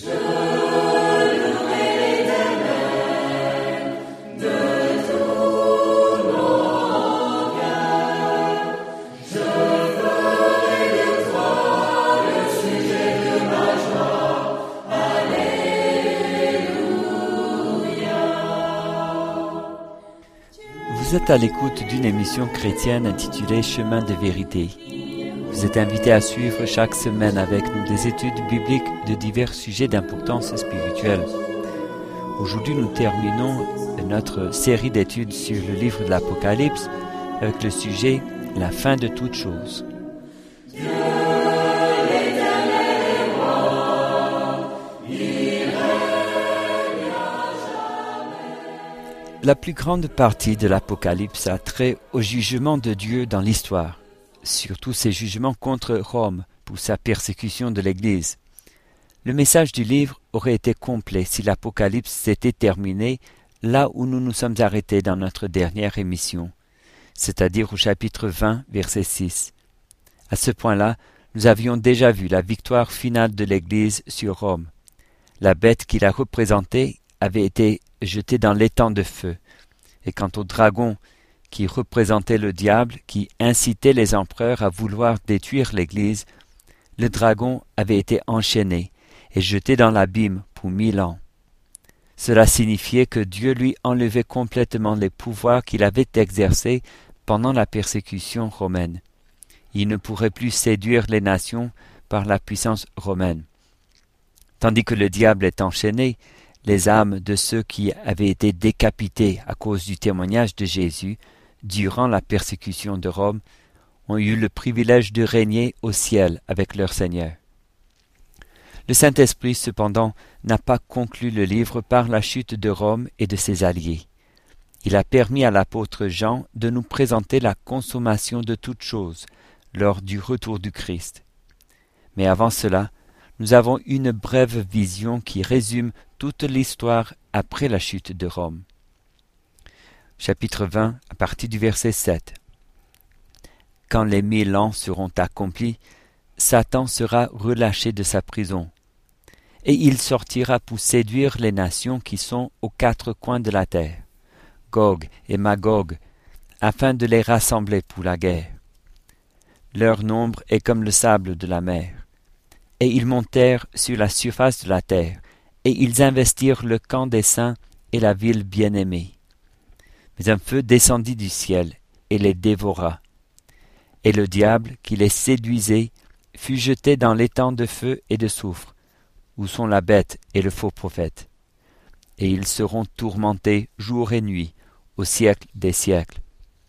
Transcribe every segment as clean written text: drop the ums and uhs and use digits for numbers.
Vous êtes à l'écoute d'une émission chrétienne intitulée Chemin de vérité. Vous êtes invité à suivre chaque semaine avec nous des études bibliques de divers sujets d'importance spirituelle. Aujourd'hui, nous terminons notre série d'études sur le livre de l'Apocalypse avec le sujet « La fin de toutes choses ». La plus grande partie de l'Apocalypse a trait au jugement de Dieu dans l'histoire, surtout ses jugements contre Rome pour sa persécution de l'Église. Le message du livre aurait été complet si l'Apocalypse s'était terminé là où nous nous sommes arrêtés dans notre dernière émission, c'est-à-dire au chapitre 20, verset 6. À ce point-là, nous avions déjà vu la victoire finale de l'Église sur Rome. La bête qui la représentait avait été jeté dans l'étang de feu. Et quant au dragon qui représentait le diable, qui incitait les empereurs à vouloir détruire l'Église, le dragon avait été enchaîné et jeté dans l'abîme pour 1000 ans. Cela signifiait que Dieu lui enlevait complètement les pouvoirs qu'il avait exercés pendant la persécution romaine. Il ne pourrait plus séduire les nations par la puissance romaine. Tandis que le diable est enchaîné, les âmes de ceux qui avaient été décapités à cause du témoignage de Jésus durant la persécution de Rome ont eu le privilège de régner au ciel avec leur Seigneur. Le Saint-Esprit, cependant, n'a pas conclu le livre par la chute de Rome et de ses alliés. Il a permis à l'apôtre Jean de nous présenter la consommation de toutes choses lors du retour du Christ. Mais avant cela, nous avons une brève vision qui résume toute l'histoire après la chute de Rome. Chapitre 20, à partir du verset 7. Quand les 1000 ans seront accomplis, Satan sera relâché de sa prison, et il sortira pour séduire les nations qui sont aux 4 coins de la terre, Gog et Magog, afin de les rassembler pour la guerre. Leur nombre est comme le sable de la mer. Et ils montèrent sur la surface de la terre, et ils investirent le camp des saints et la ville bien-aimée. Mais un feu descendit du ciel, et les dévora. Et le diable, qui les séduisait, fut jeté dans l'étang de feu et de soufre, où sont la bête et le faux prophète. Et ils seront tourmentés jour et nuit, au siècle des siècles.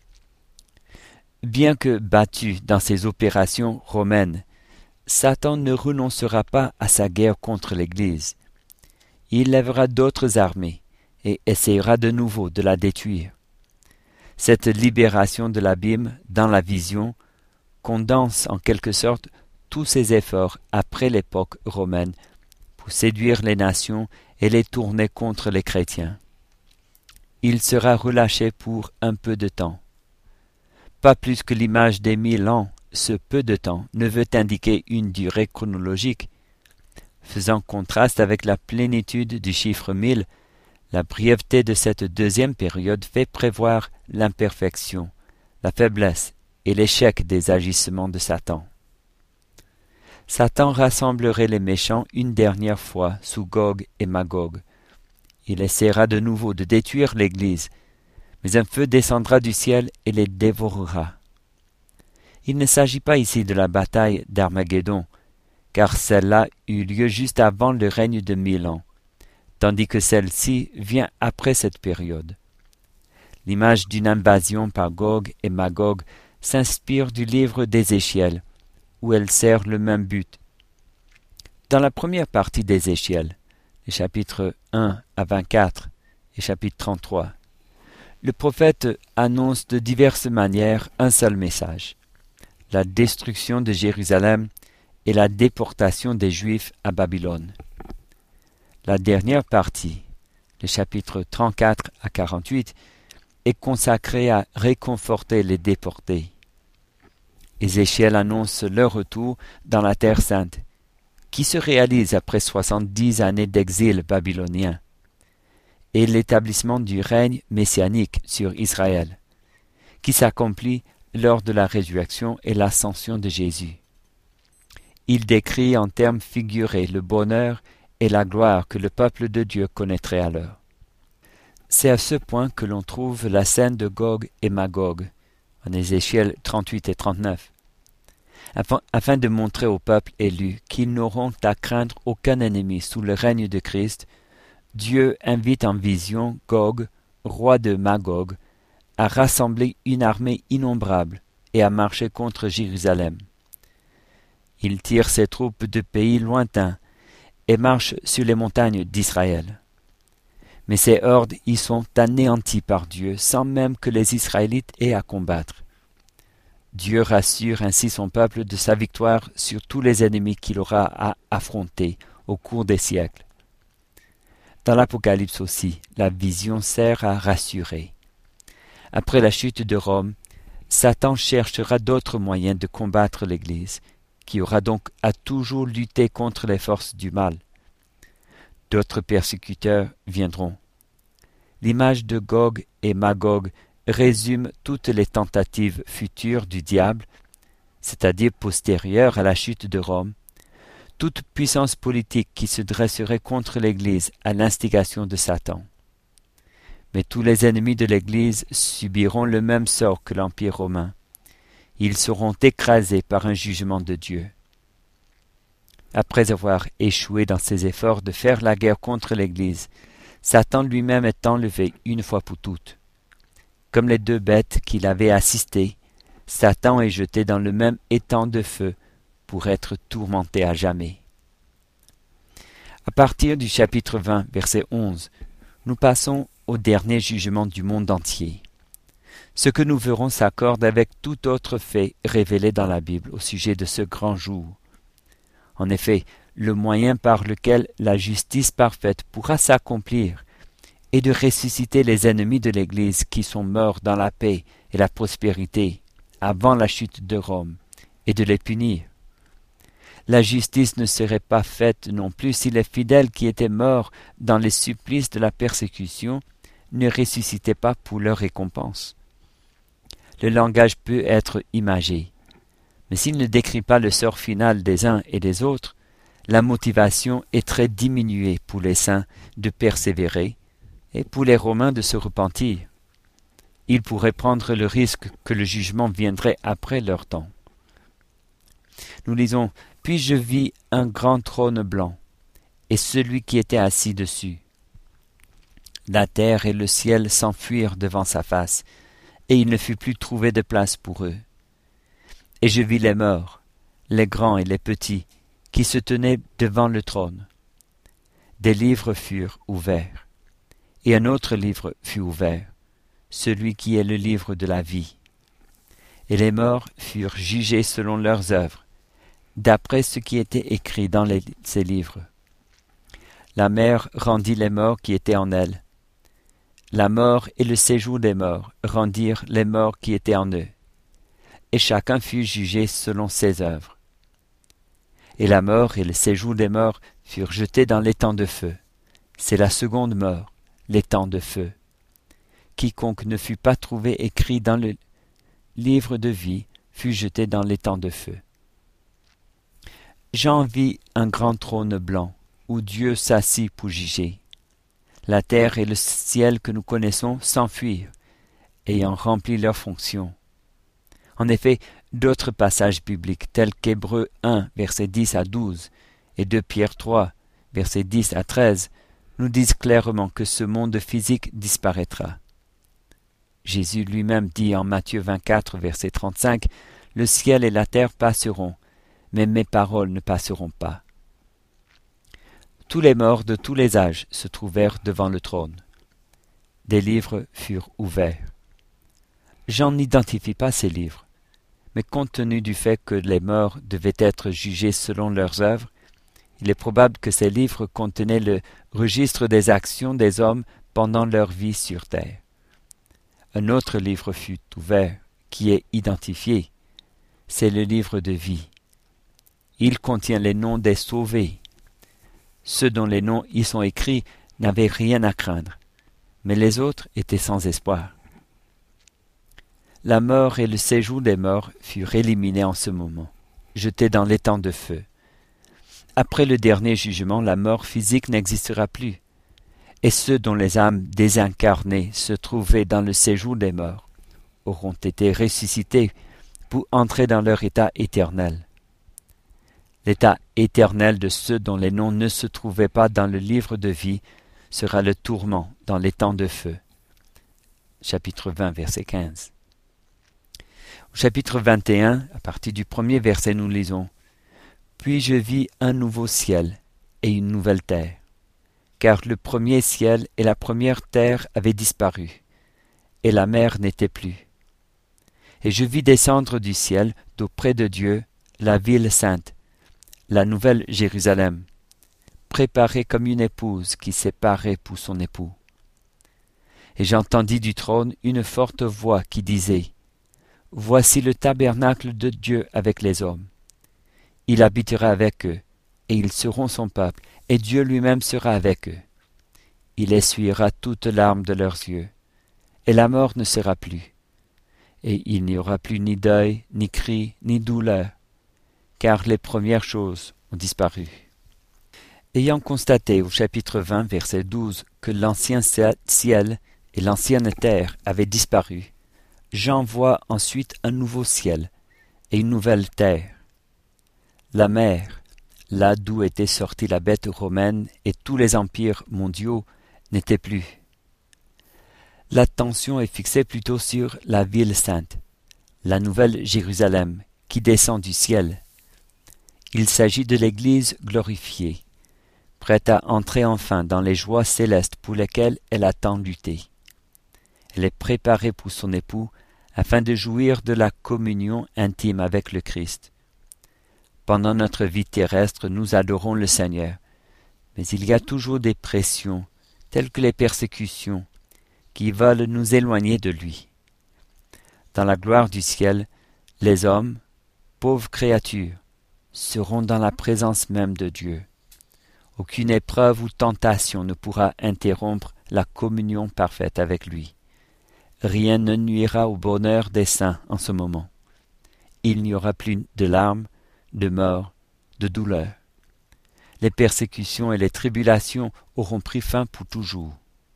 Bien que battu dans ses opérations romaines, Satan ne renoncera pas à sa guerre contre l'Église. Il lèvera d'autres armées et essayera de nouveau de la détruire. Cette libération de l'abîme dans la vision condense en quelque sorte tous ses efforts après l'époque romaine pour séduire les nations et les tourner contre les chrétiens. Il sera relâché pour un peu de temps. Pas plus que l'image des 1000 ans. Ce peu de temps ne veut indiquer une durée chronologique. Faisant contraste avec la plénitude du chiffre 1000, la brièveté de cette deuxième période fait prévoir l'imperfection, la faiblesse et l'échec des agissements de Satan. Satan rassemblerait les méchants une dernière fois sous Gog et Magog. Il essaiera de nouveau de détruire l'Église, mais un feu descendra du ciel et les dévorera. Il ne s'agit pas ici de la bataille d'Armageddon, car celle-là eut lieu juste avant le règne de 1000 ans, tandis que celle-ci vient après cette période. L'image d'une invasion par Gog et Magog s'inspire du livre d'Ézéchiel, où elle sert le même but. Dans la première partie d'Ézéchiel, les chapitres 1 à 24 et chapitre 33, le prophète annonce de diverses manières un seul message: la destruction de Jérusalem et la déportation des Juifs à Babylone. La dernière partie, les chapitres 34 à 48, est consacrée à réconforter les déportés. Ézéchiel annonce leur retour dans la Terre sainte, qui se réalise après 70 années d'exil babylonien, et l'établissement du règne messianique sur Israël, qui s'accomplit lors de la résurrection et l'ascension de Jésus. Il décrit en termes figurés le bonheur et la gloire que le peuple de Dieu connaîtrait alors. C'est à ce point que l'on trouve la scène de Gog et Magog, en Ézéchiel 38 et 39, afin de montrer au peuple élu qu'ils n'auront à craindre aucun ennemi sous le règne de Christ. Dieu invite en vision Gog, roi de Magog, à rassembler une armée innombrable et à marcher contre Jérusalem. Il tire ses troupes de pays lointains et marche sur les montagnes d'Israël. Mais ces hordes y sont anéanties par Dieu sans même que les Israélites aient à combattre. Dieu rassure ainsi son peuple de sa victoire sur tous les ennemis qu'il aura à affronter au cours des siècles. Dans l'Apocalypse aussi, la vision sert à rassurer. Après la chute de Rome, Satan cherchera d'autres moyens de combattre l'Église, qui aura donc à toujours lutter contre les forces du mal. D'autres persécuteurs viendront. L'image de Gog et Magog résume toutes les tentatives futures du diable, c'est-à-dire postérieures à la chute de Rome, toute puissance politique qui se dresserait contre l'Église à l'instigation de Satan. Mais tous les ennemis de l'Église subiront le même sort que l'Empire romain. Ils seront écrasés par un jugement de Dieu. Après avoir échoué dans ses efforts de faire la guerre contre l'Église, Satan lui-même est enlevé une fois pour toutes. Comme les deux bêtes qu'il avait assistées, Satan est jeté dans le même étang de feu pour être tourmenté à jamais. À partir du chapitre 20, verset 11, nous passons au dernier jugement du monde entier. Ce que nous verrons s'accorde avec tout autre fait révélé dans la Bible au sujet de ce grand jour. En effet, le moyen par lequel la justice parfaite pourra s'accomplir est de ressusciter les ennemis de l'Église qui sont morts dans la paix et la prospérité avant la chute de Rome, et de les punir. La justice ne serait pas faite non plus si les fidèles qui étaient morts dans les supplices de la persécution ne ressuscitaient pas pour leur récompense. Le langage peut être imagé, mais s'il ne décrit pas le sort final des uns et des autres, la motivation est très diminuée pour les saints de persévérer et pour les Romains de se repentir. Ils pourraient prendre le risque que le jugement viendrait après leur temps. Nous lisons « Puis je vis un grand trône blanc, et celui qui était assis dessus. La terre et le ciel s'enfuirent devant sa face, et il ne fut plus trouvé de place pour eux. Et je vis les morts, les grands et les petits, qui se tenaient devant le trône. Des livres furent ouverts, et un autre livre fut ouvert, celui qui est le livre de la vie. Et les morts furent jugés selon leurs œuvres, d'après ce qui était écrit dans ces livres. La mer rendit les morts qui étaient en elle. La mort et le séjour des morts rendirent les morts qui étaient en eux. Et chacun fut jugé selon ses œuvres. Et la mort et le séjour des morts furent jetés dans l'étang de feu. C'est la seconde mort, l'étang de feu. Quiconque ne fut pas trouvé écrit dans le livre de vie fut jeté dans l'étang de feu. Jean vit un grand trône blanc, où Dieu s'assit pour juger. La terre et le ciel que nous connaissons s'enfuirent, ayant rempli leur fonction. En effet, d'autres passages bibliques tels qu'Hébreux 1, versets 10 à 12, et 2 Pierre 3, versets 10 à 13, nous disent clairement que ce monde physique disparaîtra. Jésus lui-même dit en Matthieu 24, verset 35, « Le ciel et la terre passeront, mais mes paroles ne passeront pas. » Tous les morts de tous les âges se trouvèrent devant le trône. Des livres furent ouverts. Jean n'identifie pas ces livres, mais compte tenu du fait que les morts devaient être jugés selon leurs œuvres, il est probable que ces livres contenaient le registre des actions des hommes pendant leur vie sur terre. Un autre livre fut ouvert, qui est identifié. C'est le livre de vie. Il contient les noms des sauvés. Ceux dont les noms y sont écrits n'avaient rien à craindre, mais les autres étaient sans espoir. La mort et le séjour des morts furent éliminés en ce moment, jetés dans l'étang de feu. Après le dernier jugement, la mort physique n'existera plus, et ceux dont les âmes désincarnées se trouvaient dans le séjour des morts auront été ressuscités pour entrer dans leur état éternel. L'état éternel de ceux dont les noms ne se trouvaient pas dans le livre de vie sera le tourment dans l'étang de feu. Chapitre 20, verset 15. Au chapitre 21, à partir du premier verset, nous lisons « Puis je vis un nouveau ciel et une nouvelle terre, car le premier ciel et la première terre avaient disparu, et la mer n'était plus. Et je vis descendre du ciel, d'auprès de Dieu, la ville sainte, la nouvelle Jérusalem, préparée comme une épouse qui s'est parée pour son époux. Et j'entendis du trône une forte voix qui disait « Voici le tabernacle de Dieu avec les hommes. Il habitera avec eux, et ils seront son peuple, et Dieu lui-même sera avec eux. Il essuiera toute larme de leurs yeux, et la mort ne sera plus. Et il n'y aura plus ni deuil, ni cri, ni douleur, car les premières choses ont disparu. » Ayant constaté au chapitre 20, verset 12, que l'ancien ciel et l'ancienne terre avaient disparu, Jean voit ensuite un nouveau ciel et une nouvelle terre. La mer, là d'où était sortie la bête romaine et tous les empires mondiaux, n'était plus. L'attention est fixée plutôt sur la ville sainte, la nouvelle Jérusalem, qui descend du ciel. Il s'agit de l'Église glorifiée, prête à entrer enfin dans les joies célestes pour lesquelles elle a tant lutté. Elle est préparée pour son époux afin de jouir de la communion intime avec le Christ. Pendant notre vie terrestre, nous adorons le Seigneur, mais il y a toujours des pressions, telles que les persécutions, qui veulent nous éloigner de lui. Dans la gloire du ciel, les hommes, pauvres créatures, seront dans la présence même de Dieu. Aucune épreuve ou tentation ne pourra interrompre la communion parfaite avec lui. Rien ne nuira au bonheur des saints en ce moment. Il n'y aura plus de larmes, de mort, de douleur. Les persécutions et les tribulations auront pris fin pour toujours.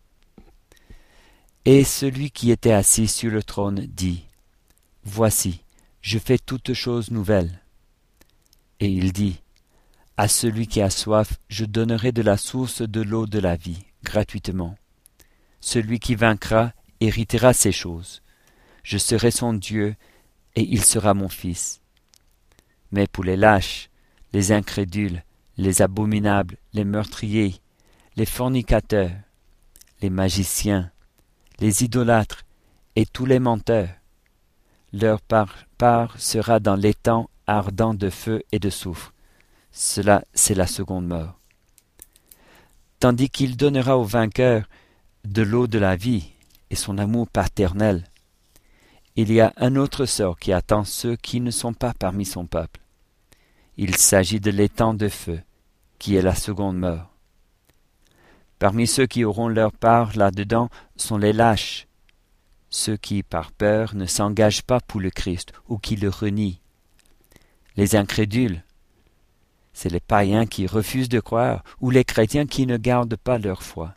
Et celui qui était assis sur le trône dit « Voici, je fais toutes choses nouvelles. » Et il dit « À celui qui a soif, je donnerai de la source de l'eau de la vie, gratuitement. Celui qui vaincra héritera ces choses. Je serai son Dieu, et il sera mon fils. Mais pour les lâches, les incrédules, les abominables, les meurtriers, les fornicateurs, les magiciens, les idolâtres et tous les menteurs, leur part sera dans l'étang ardent de feu et de soufre. Cela, c'est la seconde mort. Tandis qu'il donnera au vainqueur de l'eau de la vie et son amour paternel, il y a un autre sort qui attend ceux qui ne sont pas parmi son peuple. Il s'agit de l'étang de feu, qui est la seconde mort. Parmi ceux qui auront leur part là-dedans sont les lâches, ceux qui, par peur, ne s'engagent pas pour le Christ ou qui le renient. Les incrédules, c'est les païens qui refusent de croire ou les chrétiens qui ne gardent pas leur foi.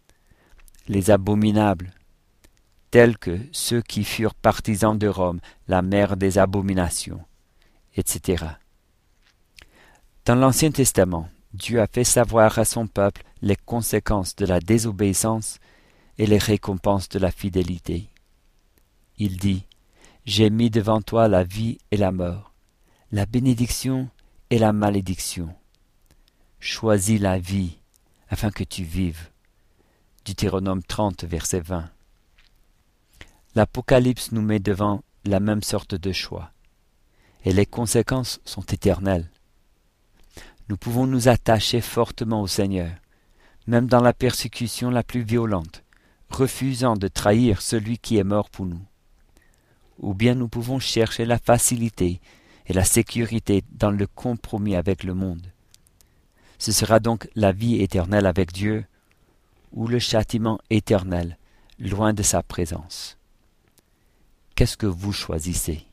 Les abominables, tels que ceux qui furent partisans de Rome, la mère des abominations, etc. Dans l'Ancien Testament, Dieu a fait savoir à son peuple les conséquences de la désobéissance et les récompenses de la fidélité. Il dit « J'ai mis devant toi la vie et la mort, la bénédiction et la malédiction. Choisis la vie afin que tu vives. » Deutéronome 30, verset 20. L'Apocalypse nous met devant la même sorte de choix, et les conséquences sont éternelles. Nous pouvons nous attacher fortement au Seigneur, même dans la persécution la plus violente, refusant de trahir celui qui est mort pour nous. Ou bien nous pouvons chercher la facilité et la sécurité dans le compromis avec le monde. Ce sera donc la vie éternelle avec Dieu ou le châtiment éternel, loin de sa présence. Qu'est-ce que vous choisissez?